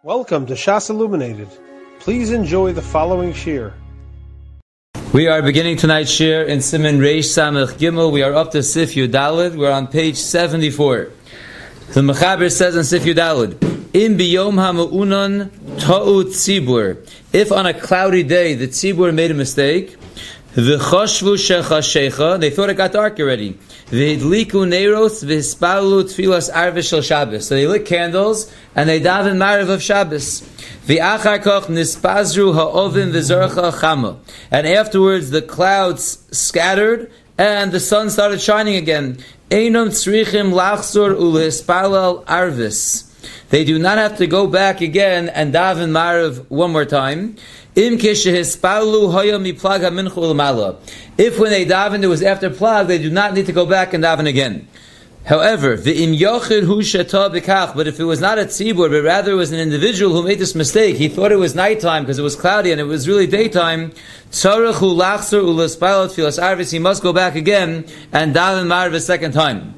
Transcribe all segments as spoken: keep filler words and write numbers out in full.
Welcome to Shas Illuminated. Please enjoy the following shir. We are beginning tonight's shir in Siman Reish Samech Gimel. We are up to Sif Yudalid. We're on page seventy-four. The Mechaber says in Sif Yudalid, "In biyom ha'ma'unon ta'u tzibur." If on a cloudy day the tzibur made a mistake, v'choshvu shechashecha, they thought it got dark already. V'hidliku neiros v'hispalu tfilas arvis shel Shabbos. So they lit candles and they daven Mariv of Shabbos. V'achar koch nispazru ha'ovim v'zorcha chama. And afterwards the clouds scattered and the sun started shining again. Einam tzrichim lachzor u'lehispalal arvis. They do not have to go back again and daven Mariv one more time. If when they davened it was after plag, they do not need to go back and daven again. However, but if it was not a tzibur, but rather it was an individual who made this mistake, he thought it was nighttime because it was cloudy and it was really daytime, he must go back again and daven Mariv a second time.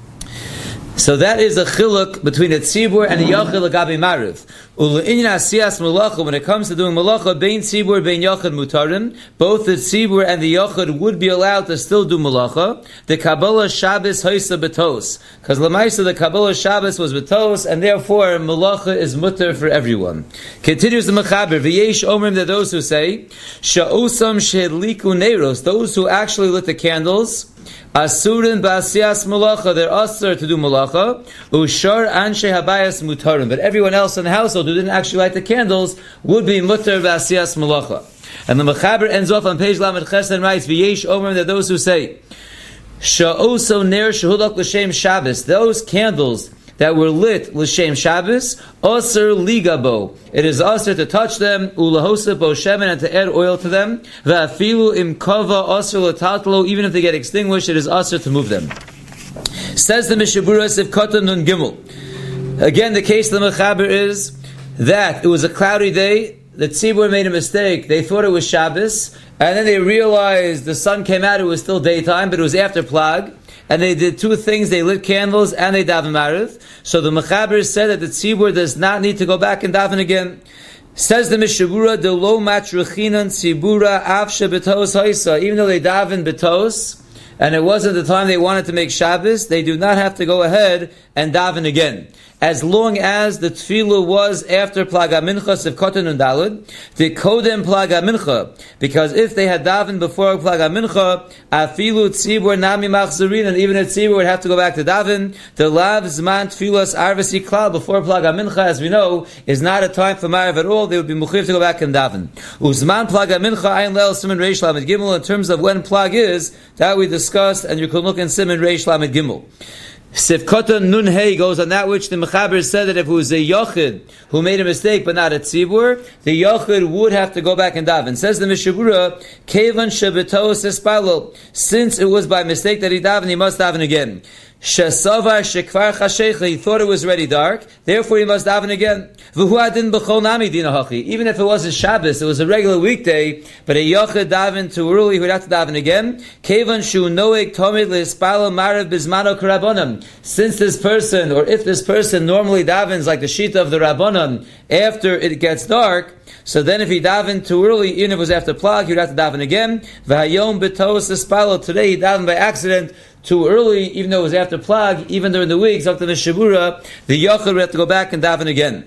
So that is a chiluk between a tzibur and a yachid l'gabi mariv. U'le'inyan asiyas malacha, when it comes to doing malacha, bein tzibur, bein yachid mutarim, both the tzibur and the yachid would be allowed to still do malacha. The Kabbalah Shabbos hoisa betos, because l'maisa the Kabbalah Shabbos was betos, and therefore malacha is mutter for everyone. Continues the Mechaber, v'yesh omrim, that those who say, sha'osam she'liku neiros, those who actually lit the candles, Asurin ba'asiyas malacha, they're asur to do malacha. Ushar anshe habayas mutarim, but everyone else in the household who didn't actually light the candles would be mutar ba'asiyas malacha. And the Mechaber ends off on page Lamed Ches and writes, "V'yesh omer," that those who say, "Sha'oso ner shehulak l'shem Shabbos," those candles that were lit l'shem Shabbos, asur ligabo, it is asur to touch them, ulahosa bo shemen, and to add oil to them, va'afilu im kava asur l'tatlo, even if they get extinguished, it is asur to move them. Says the Mishabura Sif Katan Nun Gimel. Again, the case of the Mechaber is that it was a cloudy day, the tzibur made a mistake, they thought it was Shabbos, and then they realized the sun came out, it was still daytime, but it was after plag, and they did two things, they lit candles and they daven Mariv. So the Mechaber said that the tzibur does not need to go back and daven again. Says the Mishabura, de lo matruchinan tzibura avshe betos haisa, even though they daven betos, and it wasn't the time they wanted to make Shabbos, they do not have to go ahead and daven again. As long as the tefillah was after Plaga Mincha, Sif Kotan and Dalud, the Kodem Plaga Mincha, because if they had davened before Plaga Mincha, Afilu Tzibur Nami Machzurin, and even a Tzibur would have to go back to daven. The Lav Zman Tefillas Arvasi Klal before Plaga Mincha, as we know, is not a time for Mariv at all. They would be muchiv to go back and daven. Uzman Plaga Mincha Ayin Leil Siman Reish Lamed Gimel, in terms of when Plag is, that we discussed, and you can look in Siman Reish Lamed Gimel. Sifkota Nun Hey goes on that which the Mechaber said that if it was a Yochid who made a mistake but not a Tzibur, the Yochid would have to go back and daven. Says the Mishabura, Kevan Shebetos Espalo, since it was by mistake that he davened, he must daven again. Shesavar Shekvar Chashecha, he thought it was already dark, therefore he must daven again. V'huadin b'chol nami dina hachi, even if it was a Shabbos, it was a regular weekday, but a Yochid davened too early, he would have to daven again. Kevan Shu Noeg Tomid Le'espalo Mariv Bizmano Karabonim, since this person, or if this person normally davens like the Shita of the Rabbanon, after it gets dark, so then if he davened too early, even if it was after Plag, he would have to daven again. V'hayom B'tos Espalo, today he davened by accident, too early, even though it was after Plag, even during the week, Zakta Mishabura, the Yochid would have to go back and daven again.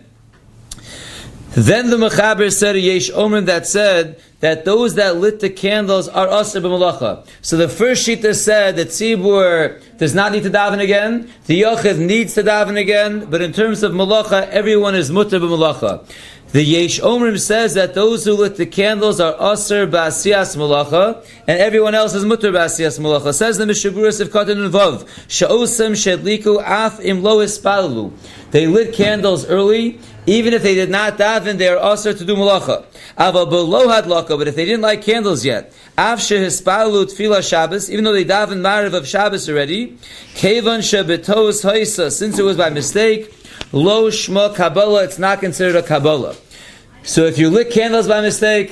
Then the Mechaber said, Yesh Omrim, that said that those that lit the candles are asur b'malacha. So the first shita said that tzibur does not need to daven again, the Yochid needs to daven again, but in terms of malacha, everyone is mutar b'malacha. The Yesh Omrim says that those who lit the candles are asur ba'asiyas malacha, and everyone else is mutar ba'asiyas malacha. Says the Mishabura Sif Katan Nun Vav, Sha'osam shedliku af im lo ispalu. They lit candles early, even if they did not daven, they are asur to do malacha. Ava below hadlaka, but if they didn't light candles yet, av shehispalu tefillah Shabbos, even though they davened Mariv of Shabbos already, kevan shebetos haisa, since it was by mistake, lo shma Kabbalah, it's not considered a Kabbalah. So if you lit candles by mistake,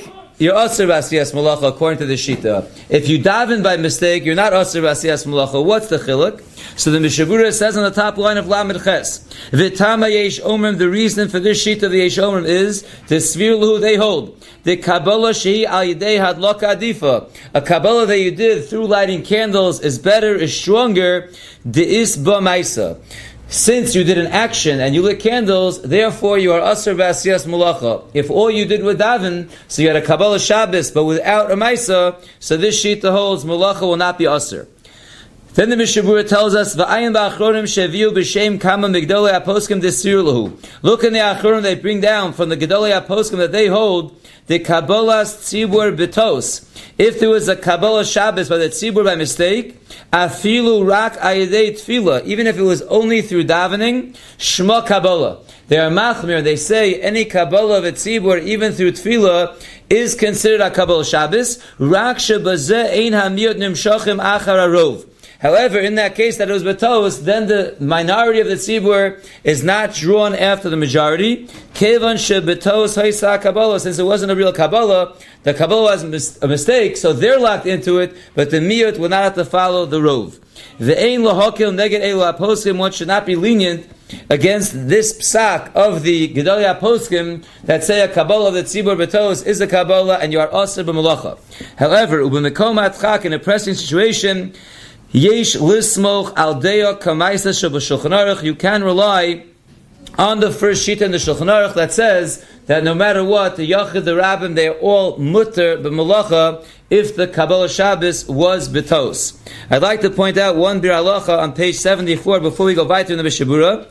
you're Asr B'asiyas Malacha according to the Shita. If you daven by mistake, you're not Asr B'asiyas Malacha. What's the chiluk? So the Mishabura says on the top line of Lamed Ches, V'tama Yesh Omrim, the reason for this Shita of the Yesh Omrim is, the Svir Luhu they hold, the Kabbalah Shehi Al Yidei Hadloka Adifa, a Kabbalah that you did through lighting candles is better, is stronger, De'is Ba Maisa. Since you did an action and you lit candles, therefore you are Asr B'asiyas Malacha. If all you did was daven, so you had a Kabbalah Shabbos, but without a Maisa, so this Shita holds, Malacha will not be Asr. Then the Mishabura tells us, "V'ayin ba'achronim sheviu b'shem kama migdolei aposkim desir lahu." Look in the achronim they bring down from the gedolei aposkim that they hold the Kabbalah's tzibur betos. If there was a Kabbalah Shabbos by the tzibur by mistake, afilu rak ayidei tefillah, even if it was only through davening, shma Kabbalah. They are machmir. They say any Kabbalah of a tzibur, even through tefillah, is considered a Kabbalah Shabbos. Rak shebazeh ein hamiyot nimshachim achar arov. However, in that case that it was betos, then the minority of the tzibur is not drawn after the majority. Kevan shebetos haisa Kabbalah, since it wasn't a real Kabbalah, the Kabbalah was a mistake, so they're locked into it, but the miyut will not have to follow the rov. Ve'ein lahokil neged elu aposkim, one should not be lenient against this psak of the Gedolei Aposkim that say a Kabbalah of the tzibur betos is a Kabbalah and you are Asr b'malacha. However, u'b'mekom atchak, in a pressing situation, Yesh lismoch al deya kamaisa sheb'Shulchan Aruch. You can rely on the first shita in the Shulchan Aruch that says that no matter what, the Yachid, the Rabbim, they are all mutter b'malacha if the Kabbalah Shabbos was betos. I'd like to point out one bir halacha on page seventy-four before we go weiter in the Mishabura.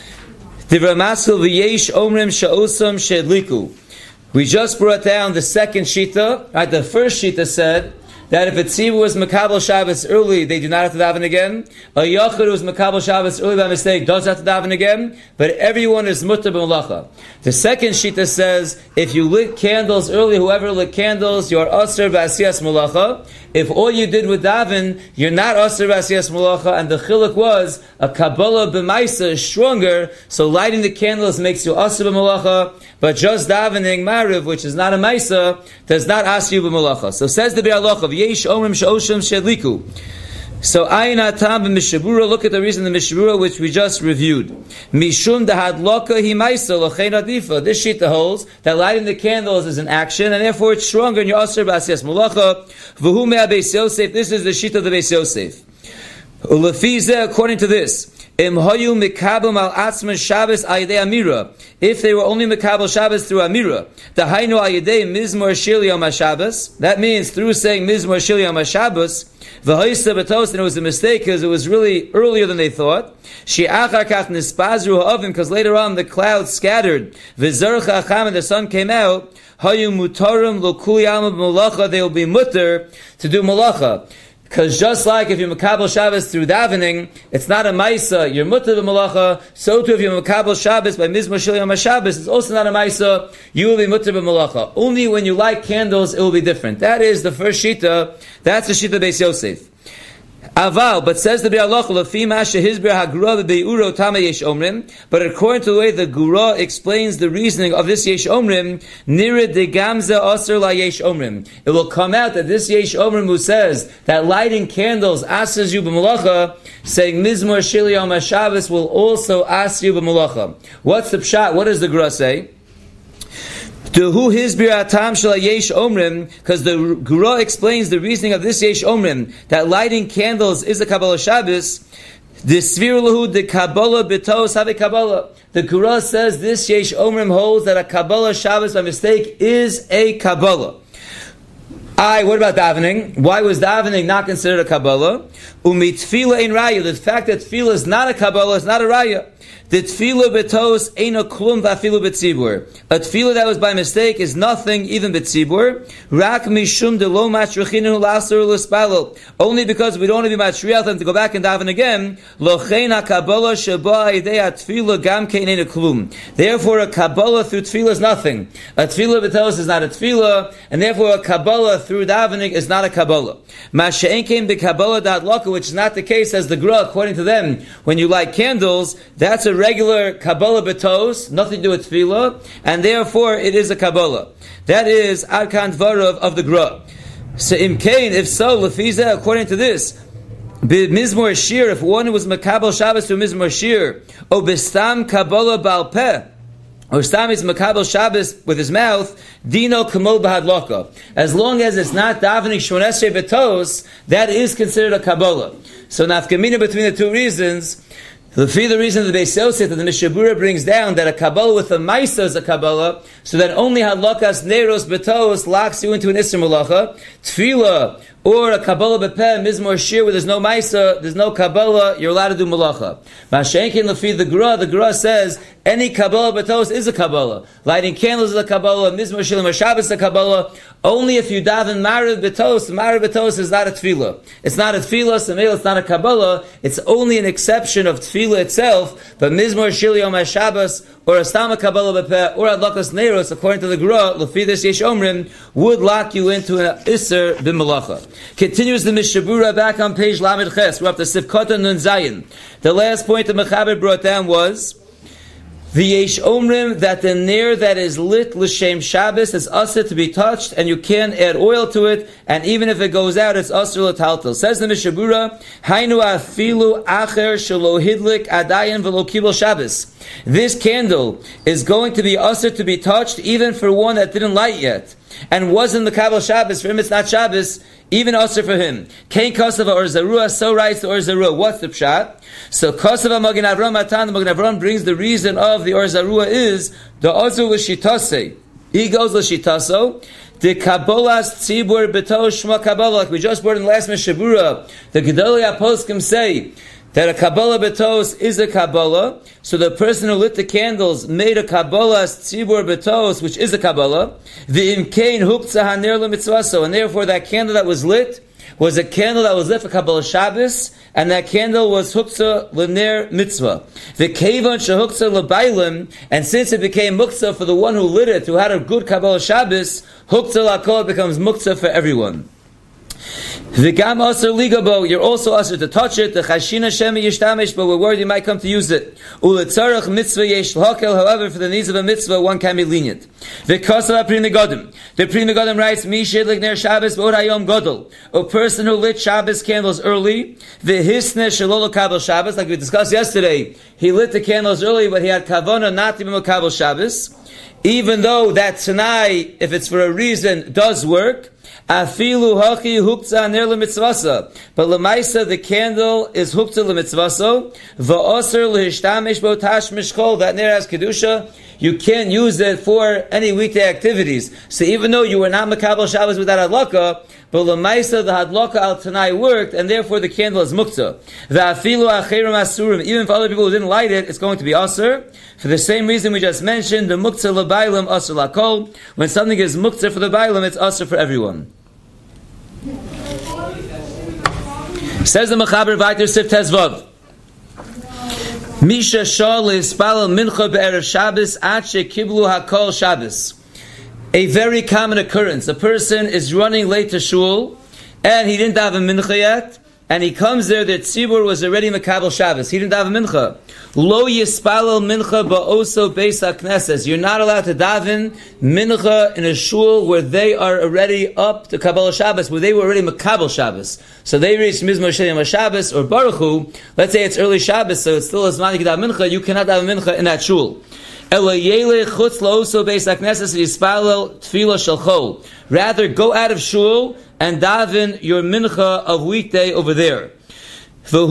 Divrei Maskil v'yesh omrim she'osam she'edliku. We just brought down the second shita. Right, the first shita said that if a tzibur was Makabel Shabbos early, they do not have to daven again. A Yachid who was Makabel Shabbos early by mistake does have to daven again, but everyone is mutter b'malacha. The second shita says, if you lit candles early, whoever lit candles, you are Asr B'asiyas Malacha. If all you did with daven, you're not Asr B'asiyas Malacha, and the chiluk was, a Kabbalah b'maisa is stronger, so lighting the candles makes you Asr b'malacha, but just davening Mariv, which is not a Maisa, does not ask you b'malacha. So says the Bir Halacha, Yesh Omrim She'osham She'edliku. So Ayin Atam b'Mishabura, look at the reason in the Mishabura which we just reviewed. Mishum dehadloka hi Maisa l'chein adifa. This shita holds that lighting the candles is an action, and therefore it's stronger in your Asr B'asiyas Malacha. V'hu me'ah Beis Yosef. This is the shita of the Beis Yosef. Ulefi zeh, according to this, Im hayu mikabel al atzman Shabbos ayidei amira. If they were only mikabel Shabbos through amira, the hainu ayidei mizmor shir yom haShabbos. That means through saying mizmor shir yom haShabbos. V'hoysa betos, and it was a mistake because it was really earlier than they thought. She'achar kach nispazru ha'ovim, because later on the clouds scattered. V'zarcha acham, and the sun came out. Hayu mutarim lo kuli alma b'malacha. They will be mutter to do malacha. Because just like if you're Makabel Shabbos through davening, it's not a Maisa, you're Mutter b'malacha, so too if you're Makabel Shabbos by Mizmor Shel Yom HaShabbos, it's also not a Maisa, you will be Mutter b'malacha. Only when you light candles, it will be different. That is the first Shita, that's the Shita Beis Yosef. Aval, but says the Bir Halacha, Lefi ma shehizber hagura b'be'uro tama yesh omrim, but according to the way the Gura explains the reasoning of this yesh omrim, nira de gamza aser la yesh omrim. It will come out that this yesh omrim who says that lighting candles asers you b'malacha, saying mizmor shel yom haShabbos will also ask you b'malacha. What's the pshat? What does the Gura say? To who his biratam shel yesh omrim, because the Gura explains the reasoning of this yesh omrim that lighting candles is a Kabbalah Shabbos. The svir lahu the Kabbalah betos have a Kabbalah. The Gura says this yesh omrim holds that a Kabbalah Shabbos by mistake is a Kabbalah. I, what about davening? Why was davening not considered a Kabbalah? Umi tefillah ein raya. The fact that tefillah is not a Kabbalah is not a raya. The tefillah betos ain't a klum v'afilu betzibur. A tefillah that was by mistake is nothing even betzibur. Rak mishum de lo machrichinu l'asur l'spalel. Only because we don't want to be machriach them to go back and daven again. Lochein ha-kabbalah sheba idei ha-tefillah gam kein ain't a klum. Therefore a Kabbalah through tefillah is nothing. A tefillah betos is not a tefillah, and therefore a Kabbalah through davening is not a Kabbalah. Masha'en came the Kabbalah da'adlaka, which is not the case as the Gra, according to them. When you light candles, that that's a regular Kabbalah betos, nothing to do with tefillah, and therefore it is a Kabbalah. That is Adkan Dvarav of the Gra. So im kain, if so, lefiza, according to this, Mizmor Shir, if one was Makabel Shabbos to Mizmor Shir, or Bistam Kabbalah Baal Peh, or Stam is Makabel Shabbos with his mouth, Dino Kamol Bahadloka. As long as it's not davening Shmonesrei Betos, that is considered a Kabbalah. So nafkamina between the two reasons, the reason the Beis Yosef that the Mishabura brings down that a Kabbalah with a Maisa is a Kabbalah, so that only Hadlokas Neros Betos locks you into an Isser Malacha. Tefillah, or a Kabbalah Bepeh, Mizmor Shir, where there's no Maisa, there's no Kabbalah, you're allowed to do Malacha. Mashenkin Lefi the Gra, the Gra says, any Kabbalah Betos is a Kabbalah. Lighting candles is a Kabbalah, Mizmor Shir and Shabbos is a Kabbalah. Only if you daven Marav Betos, Marav Betos is not a Tefillah. It's not a Tefillah, Samel, it's not a Kabbalah, it's only an exception of Tefillah itself, but Mizmor Shir Yom HaShabbos, or a Stama Kabbalah Bepeh, or Adlakas Neros, according to the Gra, Lefi this Yesh Omrim, would lock you into an Isser B'Malacha. Continues the Mishabura back on page Lamed Ches. We're up to Sivkota Nun Zayin. The last point the Mechaber brought down was the Yesh Omrim that the Ner that is lit L'Shem Shabbos is usher to be touched, and you can't add oil to it, and even if it goes out, it's usher l'taltel. Says the Mishabura, Hainu afilu acher shelo hidlik adayin v'lo kibel Shabbos. This candle is going to be usher to be touched, even for one that didn't light yet, and wasn't the Kabel Shabbos. For him, it's not Shabbos, even usher for him. Kain Kosova or Zarua, so writes the Or Zarua. What's the pshat? So Kosova Magen Avram Matan, the Magen Avram brings the reason of the Or Zarua is the Ozu l'shitase. He goes l'shitaso. The Kabbalas Tzibur Beto Shma Kabbalah, like we just brought in the last Mishabura. The Gedolei HaPoskim say that a Kabbalah Betos is a Kabbalah, so the person who lit the candles made a Kabbalah Tzibur Betos, which is a Kabbalah. The Imkain Huktzah Haner LeMitzvaso, and therefore that candle that was lit was a candle that was lit for Kabbalah Shabbos, and that candle was Huktzah L'ner Mitzvah. The Kevon Shehuktzah L'Bailim, and since it became Muktzah for the one who lit it, who had a good Kabbalah Shabbos, Huktzah L'Akol becomes Muktzah for everyone. The Gam Aser Ligabo, you're also Aser to touch it. The Chashina Shemi Yishtamesh, but we're worried you might come to use it. Uletzarach Mitzvah Yesh L'Hakel, however, for the needs of a mitzvah, one can be lenient. The Kosav Pri Megadim. The Pri Megadim writes, Mi Shedlik Ner Shabbos B'od Hayom Godol. A person who lit Shabbos candles early, the Hisne Shalolo Kabel Shabbos, like we discussed yesterday, he lit the candles early, but he had Kavona not to be Kabel Shabbos. Even though that Tanai, if it's for a reason, does work, Afilu hachi huktzah ner lemitzvasa. But lemaisa, the candle is huktzah lemitzvaso. Va'oser lehishtamesh bo tash mishkol. That ner has kedusha. You can't use it for any weekday activities. So even though you were not makabel Shabbos with that hadlaka, but lemaisa, the hadlaka al tanai worked, and therefore the candle is muktzah. Va'afilu acherim asurim. Even for other people who didn't light it, it's going to be aser. For the same reason we just mentioned, the muktzah l'bailam aser lakol. When something is muktzah for the bailam, it's aser for everyone. Says the Mechaber Vayter Sif Tezvav, Misha Shal Ispalel Mincha Be'erev Shabbos Ache Kiblu Hakol Shabbos. A very common occurrence. A person is running late to shul, and he didn't daven mincha yet, and he comes there, the tzibur was already makabel Shabbos. He didn't daven mincha. Lo yispalel mincha ba'oso beis hakneses. You're not allowed to daven mincha in a shul where they are already up to Kabbalah Shabbos, where they were already makabel Shabbos. So they reached Mizmor Shel Shabbos or Baruch Hu. Let's say it's early Shabbos, so it's still as many daven mincha. You cannot daven mincha in that shul. Rather, go out of shul and daven your mincha of weekday over there. You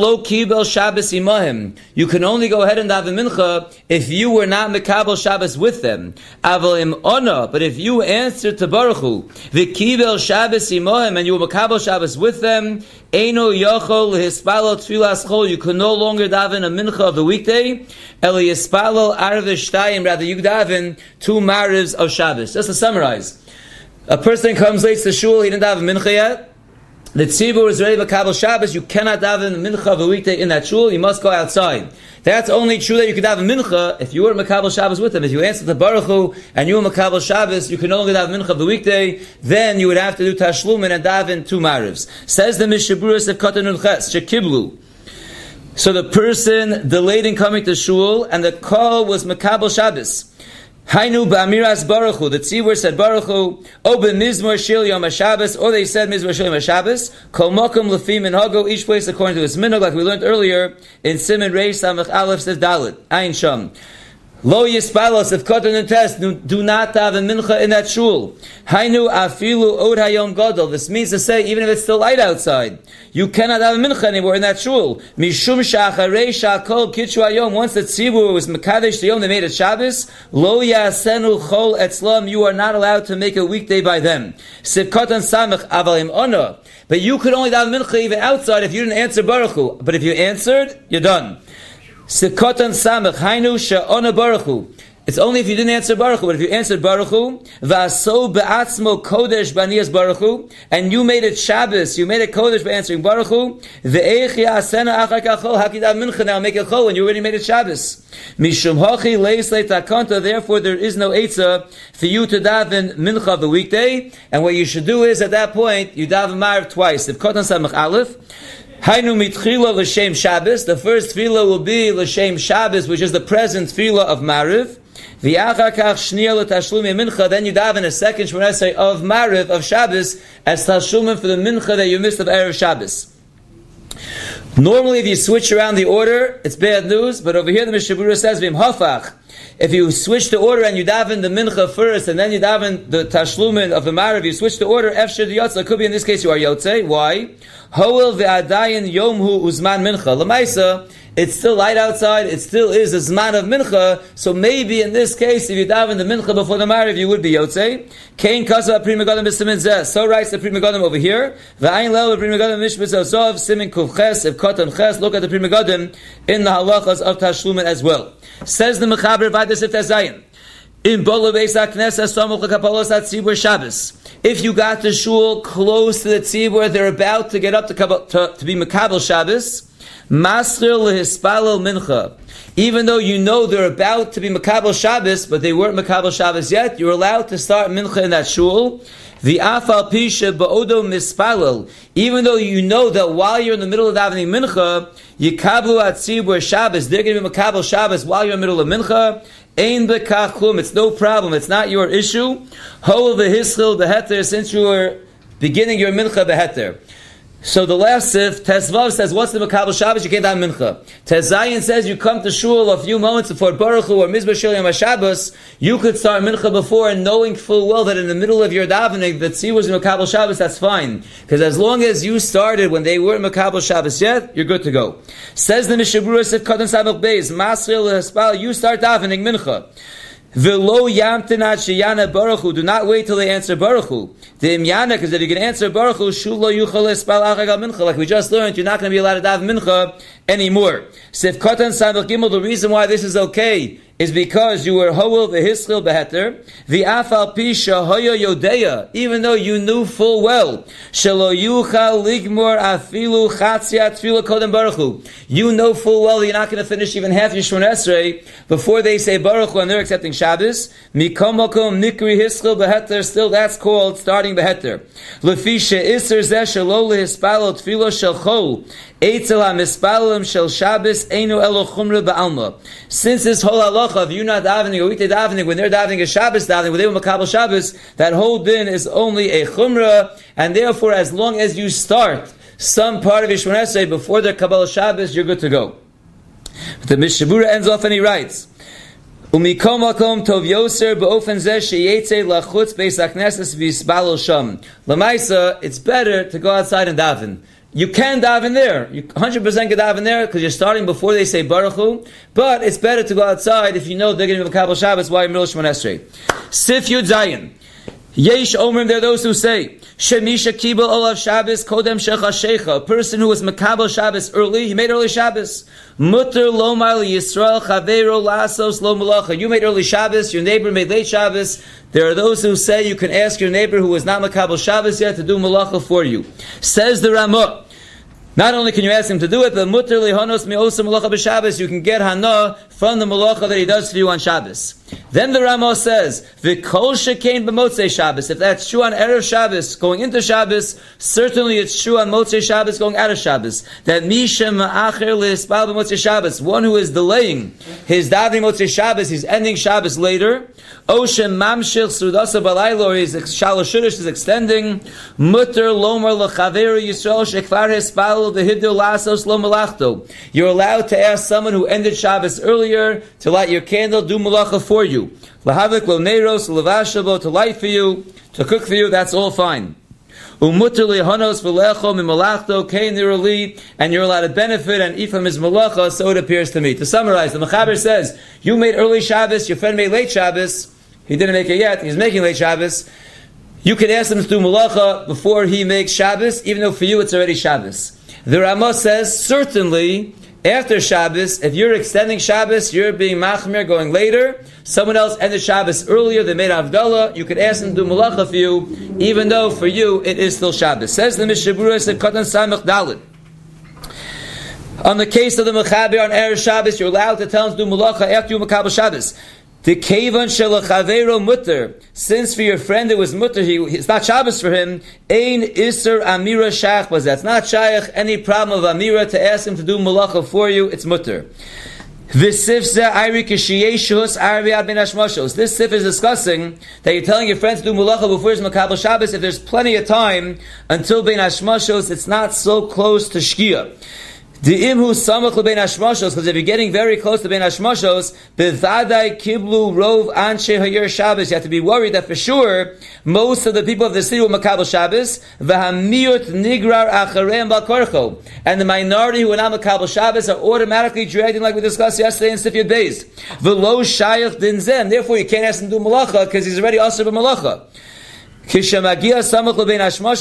can only go ahead and daven mincha if you were not mekabel Shabbos with them. But if you answered to Baruch Hu, v'kibel Shabbos imohem, and you were mekabel Shabbos with them, eino yochol lehispalel tfilas chol, you can no longer daven a mincha of the weekday. El yispalel arav shtayim, rather you daven two marivs of Shabbos. Just to summarize, a person comes late to shul, he didn't daven mincha yet. The tzibur is ready for Kabbalah Shabbos. You cannot daven mincha of a weekday in that shul. You must go outside. That's only true that you can daven mincha if you were Makabel Shabbos with them. If you answered the Baruch Hu and you were Makabel Shabbos, you can only daven mincha of the weekday. Then you would have to do tashlumin and daven two marivs. Says the Mishaburis of Katan Unches Shekiblu. So the person delayed in coming to shul, and the call was Makabel Shabbos. Hainu ba'amiras Baruch Hu. The tzibur said Baruch Hu. O b'mizmor shil yom HaShabbos. Or they said mizmor shil yom HaShabbos. Kol mokum lefi minhago. Each place according to its minhag, like we learned earlier in Siman Reish Samach Aleph Sif Dalet. Ayin Sham. Lo yispalos if cotton and test do not have a mincha in that shul. Hainu afilu od hayom gadol. This means to say even if it's still light outside, you cannot have a mincha anymore in that shul. Mishum shacharei shakol kitchu hayom. Once the tzibur was mekadesh the yom they made it Shabbos. Lo yasenu chol etzlam. You are not allowed to make a weekday by them. Sif cotton samach avalim ono. But you could only have mincha even outside if you didn't answer Baruch Hu. But if you answered, you're done. Sikotan samach hainu she'ona Baruch Hu. It's only if you didn't answer Baruch Hu. But if you answered Baruch Hu, v'aso be'atzmo kodesh b'niyas Baruch Hu, and you made it Shabbos, you made it kodesh by answering Baruch Hu, ve'eich ya'asena achar kachol hakidav mincha, now make it chol, and you already made it Shabbos. Mishum hachi leis le'takanta, therefore there is no eitzah for you to daven mincha the weekday, and what you should do is, at that point, you daven ma'ariv twice. If kotan samach aleph, Hainu mitchila l'shem Shabbos. The first tefillah will be l'shem Shabbos, which is the present tefillah of Mariv. V'achar kach shniya l'tashlumi mincha. Then you daven a second Shmoneh Esrei of Mariv of Shabbos as tashlumim for the mincha that you missed of erev Shabbos. Normally, if you switch around the order, it's bad news. But over here, the Mishnah Berurah says v'im hafach. If you switch the order and you daven the mincha first, and then you daven the tashlumin of the Mariv, you switch the order. Efshir d'yotza. Could be in this case you are yotzei. Why? Hoel ve'adayin yomhu uzman mincha. Lamaisa, it's still light outside. It still is a zman of mincha. So maybe in this case, if you daven the mincha before the Mariv, you would be yotzei. Kain kasa Pri Megadim b'simin zeh. So writes the Pri Megadim over here. Ve'ayin lel Pri Megadim mishbetz azov simin kuf ches if katan ches. Look at the Pri Megadim in the halachas of tashlumin as well. Says the Mechaber Vadas if Zayin. In Bolo Beis HaKnesses Samuch LeKapalos HaTzibur Shabbos. If you got the shul close to the tzibur, they're about to get up to, to, to be Mekabel Shabbos. Masr lehispalel mincha. Even though you know they're about to be Mekabel Shabbos, but they weren't Mekabel Shabbos yet, you're allowed to start mincha in that shul. The afal pisha ba'odo mispalel. Even though you know that while you're in the middle of davening mincha, yikablu atzibur Shabbos, they're going to be Mekabel Shabbos while you're in the middle of mincha. Ein bekachum, it's no problem, it's not your issue. Hol v'hischil beheter, since you are beginning your mincha beheter. So the last sif, Tezvav says, what's the Mekabel Shabbos? You can't have mincha. Tezayin says, you come to shul a few moments before Baruch Hu or Mizbeach Shel Yom HaShabbos, you could start mincha before, and knowing full well that in the middle of your davening, that tzibur was in Mekabel Shabbos, that's fine. Because as long as you started when they weren't Mekabel Shabbos yet, you're good to go. Says the Mishnah Berurah Sif Katan Samach Beis, Masril Hespal, you start davening mincha. V'lo yamtinat sheyana Baruch Hu. Do not wait till they answer Baruch Hu. The imyana, because if you can answer Baruch Hu, shulo yuchal espal achagal mincha. Like we just learned, you're not going to be allowed to daven mincha anymore. Sif katan samach gimel. The reason why this is okay is because you were hoel v'hischil beheter v'afal pi shahoya yodeya. Even though you knew full well shelo yuchal ligmor afilu chatziat tefillah kodem Baruch Hu. You know full well that you're not going to finish even half your Shmoneh Esrei before they say Baruch Hu and they're accepting Shabbos. Mikom makom nikri hischil beheter. Still, that's called starting beheter. Lefi she'iser zeh shelo lehispalo tefillah shel chol eitzel hamispalim shel Shabbos einu elo chumra ba'alma. Since this whole halacha of you not davening or weekday davening when they're davening a Shabbos davening, when they were Mekabel Shabbos, that whole din is only a chumra, and therefore as long as you start some part of your Shmoneh Esrei before their Kabbalah Shabbos, you're good to go. But the Mishnah Berurah ends off and he writes, Umikom makom tov yoser beofen zeh sheyetze lachutz beis haknesses v'yisbalel sham. Lamaisa, it's better to go outside and daven. You can daven there. You one hundred percent can daven there because you're starting before they say Baruch Hu. But it's better to go outside if you know they're going to be Mekabel Shabbos while you're in the middle of Shmoneh Esrei. Sif Yud Zayin. Yesh Omrim, there are those who say, Shemisha Kibel Olav Shabbos Kodem Shecha Shecha. A person who was Mekabel Shabbos early, he made early Shabbos. Mutter Lomar Yisrael Chaveiro Lasos Lo Malacha. You made early Shabbos, your neighbor made late Shabbos. There are those who say you can ask your neighbor who was not Mekabel Shabbos yet to do Malacha for you. Says the Ramah, not only can you ask him to do it, but mutter lehanos me'osa malacha b'Shabbos, you can get hana from the malacha that he does for you on Shabbos. Then the Rama says, V'kol shekain b'motzei Shabbos. If that's true on Erev Shabbos, going into Shabbos, certainly it's true on Motzei Shabbos, going out of Shabbos. That Mishem ma'acher le'espal b'motzei Shabbos, one who is delaying his davening Motzei Shabbos, he's ending Shabbos later. Oshem mamshich sudasa balaylo, or his shalosh shudish is extending. Mutter lomar l'chaveru Yisrael shekvar hespal v'hivdil lasos lo malachto. You're allowed to ask someone who ended Shabbos earlier to light your candle, do malacha for you. Lahavik lo neiros levashabo, to light for you, to cook for you, that's all fine. Umutter lihanos v'lecho mimalachto kein nirali, and you're allowed to benefit and eat from his malacha, so it appears to me. To summarize, the Mechaber says, you made early Shabbos, your friend made late Shabbos, he didn't make it yet, he's making late Shabbos. You can ask him to do malacha before he makes Shabbos, even though for you it's already Shabbos. The Ramah says, certainly, after Shabbos, if you're extending Shabbos, you're being machmir, going later, someone else ended Shabbos earlier, they made Havdalah, you could ask them to do malacha for you, even though for you it is still Shabbos. Says the Mishnah Berurah, said Katan Samech Dalet. On the case of the Mechaber on Erev Shabbos, you're allowed to tell him to do malacha after you makabel Shabbos. The kevan shelachavero mutter, since for your friend it was mutter, he, it's not Shabbos for him. Ein iser amira shach was that's not shaykh any problem of amira to ask him to do malacha for you. It's mutter. This sif is discussing that you're telling your friends to do malacha before his makabel Shabbos. If there's plenty of time until bein hashmashos, it's not so close to shkia. The imhu samach lebein hashmashos, because if you're getting very close to bein hashmashos, b'vadai kiblu rov anshe hayir Shabbos, you have to be worried that for sure most of the people of the city will makabel Shabbos, v'hamiyut nigrar achareim balkorcho, and the minority who are not makabel Shabbos are automatically dragged in, like we discussed yesterday in Sifyat Beis. V'lo shayach din zem, therefore you can't ask him to do malacha because he's already asur b'malacha. When it gets close to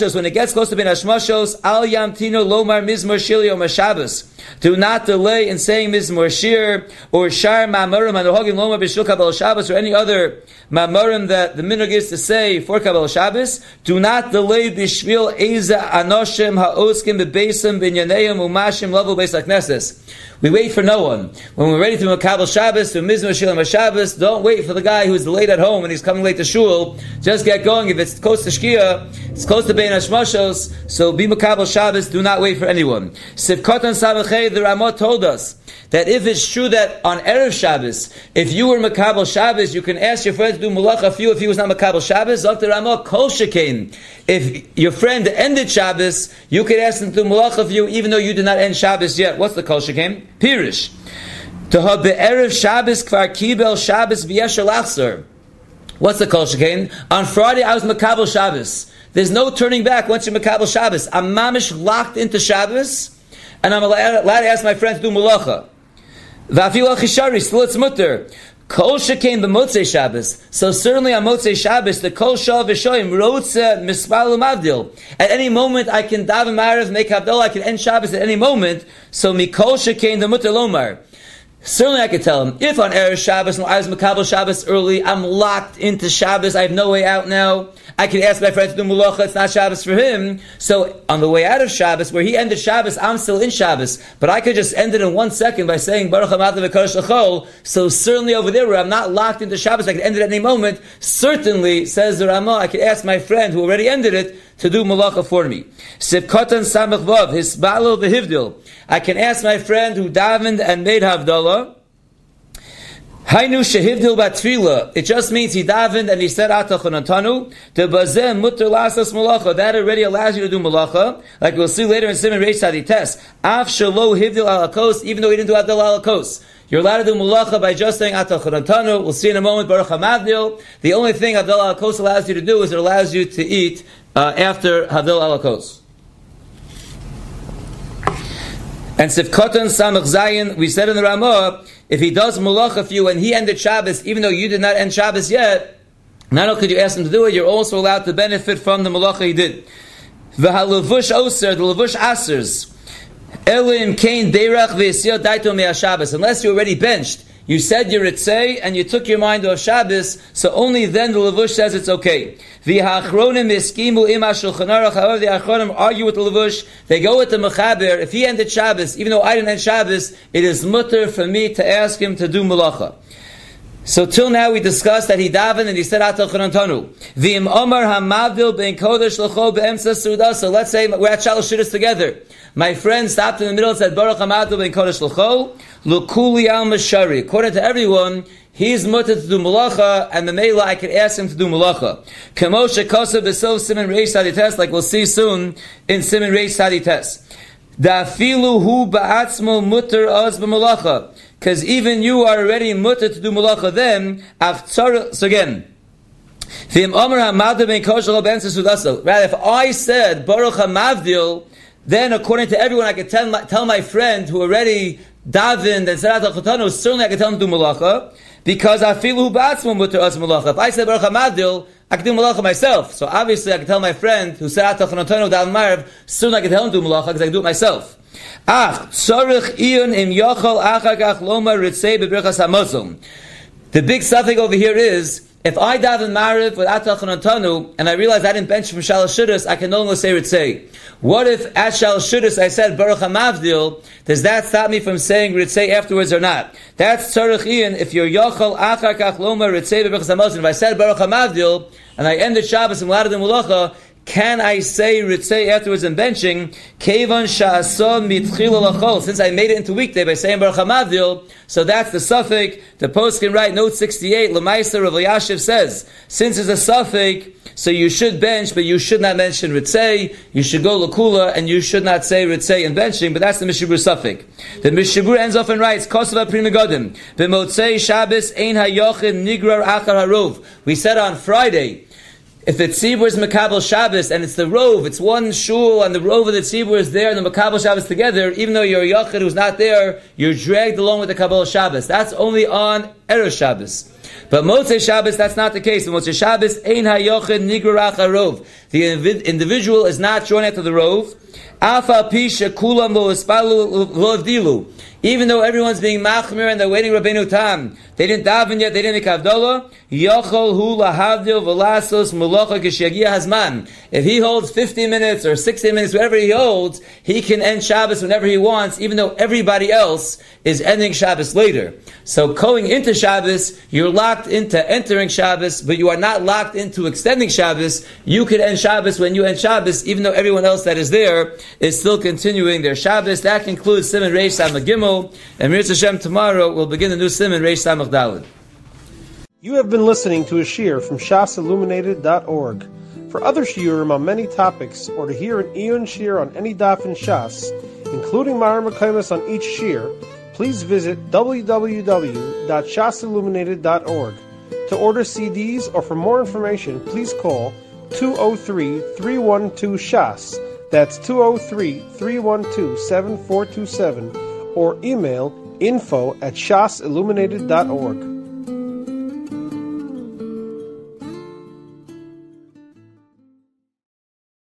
bein hashmashos, al yamtino lomar mizmor shili or Shabbos. Do not delay in saying mizmor shir or shar ma'amorim anohagim lomar b'shul kabel Shabbos or any other ma'amorim that the minhag is to say for kabel Shabbos. Do not delay b'shvil eza anoshim ha'oskim b'beisim b'inyaneim umashim level beis hakneses. We wait for no one. When we're ready to makabel Shabbos, to mizmor shil and Shabbos, don't wait for the guy who's late at home and he's coming late to shul. Just get going. If it's close to Shkia, it's close to bein hashmashos, so be makabel Shabbos, do not wait for anyone. Sivkotan Samachei, the Ramah told us that if it's true that on Erev Shabbos, if you were makabel Shabbos, you can ask your friend to do malacha for you if he was not makabel Shabbos. Zok the Ramah, kol shekain. If your friend ended Shabbos, you could ask him to do malacha for you even though you did not end Shabbos yet. What's the kol shekain? Pirish. To have the Erev Shabbos kvar kibel Shabbos v'yeshel achzer. What's the kol shekain? On Friday I was makabel Shabbos. There's no turning back once you're makabel Shabbos. I'm mamish locked into Shabbos, and I'm allowed, allowed to ask my friend to do malacha. V'afil achishari, still it's mutter. Kol shekain b'motzei Shabbos. So certainly on Motzei Shabbos, the kol shal v'shoyim rotze mispal umavdil. At any moment I can daven marav, make havdalah, I can end Shabbos at any moment. So mikol shekain the mutter lomar. Certainly I could tell him, if on Erev Shabbos, I was makabel Shabbos early, I'm locked into Shabbos, I have no way out now, I can ask my friend to do malacha, it's not Shabbos for him, so on the way out of Shabbos, where he ended Shabbos, I'm still in Shabbos, but I could just end it in one second by saying, Baruch HaMatav V'Kodesh L'Chol, so certainly over there, where I'm not locked into Shabbos, I can end it at any moment, certainly, says the Ramah, I could ask my friend who already ended it, to do malacha for me. Sivkotan Samech Vav, Hisbalo V'Hivdil, I can ask my friend who davened and made Havdalah. Hainu shehivdil batfila. It just means he davened and he said atachonantanu. To bazem mutter lasas malacha. That already allows you to do malacha. Like we'll see later in Simon Reish Tadites. Af shalo hivdil alakos. Even though he didn't do Havdalah alakos. You're allowed to do malacha by just saying atachonantanu. We'll see in a moment Baruch HaMavdil. The only thing Havdalah alakos allows you to do is it allows you to eat uh, after Havdalah alakos. And Sivkotan Samach Zayin, we said in the Ramah, if he does malacha for you and he ended Shabbos, even though you did not end Shabbos yet, not only could you ask him to do it, you're also allowed to benefit from the malacha he did. V'halavush oser, the lavush asers, elim kain deirach v'yisir daito me'ashabbos. Unless you're already benched, You said your Ritzei, and you took your mind off Shabbos, so only then the Levush says it's okay. The Hachronim iskimu im HaShulchan Aruch. However, the Hachronim argue with the Levush. They go with the Mechaber. If he ended Shabbos, even though I didn't end Shabbos, it is mutter for me to ask him to do Malacha. So till now we discussed that he davened and he said Atal Chanantanu. V'im Omar Hamavdil ben Kodesh L'cho be'emsa Suda. So let's say we're at Shalosh Shidduchos together. My friend stopped in the middle and said Baruch Hamavdil ben Kodesh L'cho L'kuli al Mashari. According to everyone, he's mutter to do Malacha, and the Mela I could ask him to do Malacha. Kemoshe Kosev B'Sov Siman Reish Sadites, like we'll see soon in Siman Reish Sadites. Da'afilu hu ba'atzmo mutter oz b'Malacha. Because even you are already mutter to do malacha then. So again, rather, if I said Baruch HaMavdil, then according to everyone, I could tell my, tell my friend who already davened and said Atal Chatanu, certainly I could tell him to do malacha, because I feel who ba'atzmo mutter oz b'Malacha. If I said Baruch HaMavdil, I could do malacha myself. So obviously I could tell my friend who said Atal Chatanu daven Marav, certainly I could tell him to do malacha because I can do it myself. Ach, tzarich iyun im yochol achar kach loma ritzei bebrichas hamazon. The big suffix over here is, if I daven Mariv with Atal Chanantanu, and I realize I didn't bench from Shalosh Shidduchos, I can no longer say Ritzei. What if at Shalosh Shidduchos I said Baruch HaMavdil? Does that stop me from saying Ritzei afterwards or not? That's tzarich iyun if you're yochol achar kach loma ritzei bebrichas hamazon. If I said Baruch HaMavdil, and I ended Shabbos and Ladad Mulacha, can I say Ritzei afterwards in benching? Kevan sha'asa mitchila lachol. Since I made it into weekday by saying Baruch HaMavdil, so that's the suffix. The post can write note sixty-eight. Lamaisa Rav Elyashiv says, since it's a suffix, so you should bench, but you should not mention Ritzei. You should go Lakula, and you should not say Ritzei in benching. But that's the Mishabur suffix. The Mishabur ends off and writes, Kosova Pri Megadim b'motzei Shabbos ein hayochin nigrar achar harov. We said on Friday, if the tzibur is Makabel Shabbos and it's the rov, it's one shul and the rov of the tzibur is there and the Makabel Shabbos together, even though you're a yachid who's not there, you're dragged along with the Kabbalah Shabbos. That's only on Erev Shabbos. But Motzei Shabbos, that's not the case. In Motzei Shabbos, ein hayochid nigrarach harov. The individual is not joined after the rov. Afa pisha kulam lo ispalu lo avdilu. Even though everyone's being machmir and they're waiting Rabbeinu Tam, they didn't daven yet, they didn't make Havdalah. Yochol hu lahavdil v'lasos mulacha k'shiagia hazman. If he holds fifteen minutes or sixteen minutes, whatever he holds, he can end Shabbos whenever he wants, even though everybody else is ending Shabbos later. So going into Shabbos, you're locked into entering Shabbos, but you are not locked into extending Shabbos. You could end Shabbos when you end Shabbos, even though everyone else that is there is still continuing their Shabbos. That concludes Siman Reish Samach Gimel. And Mirz Hashem, tomorrow we'll begin the new Siman Reish Samach Daled. You have been listening to a shiur from shas illuminated dot org. For other shiurim on many topics, or to hear an Iyun shiur on any daf in Shas, including Mareh Mekomos on each shiur, please visit w w w dot shas illuminated dot org. To order C Ds or for more information, please call two oh three, three one two, shas. That's two oh three, three one two, seven four two seven. Or email info at shas illuminated dot org.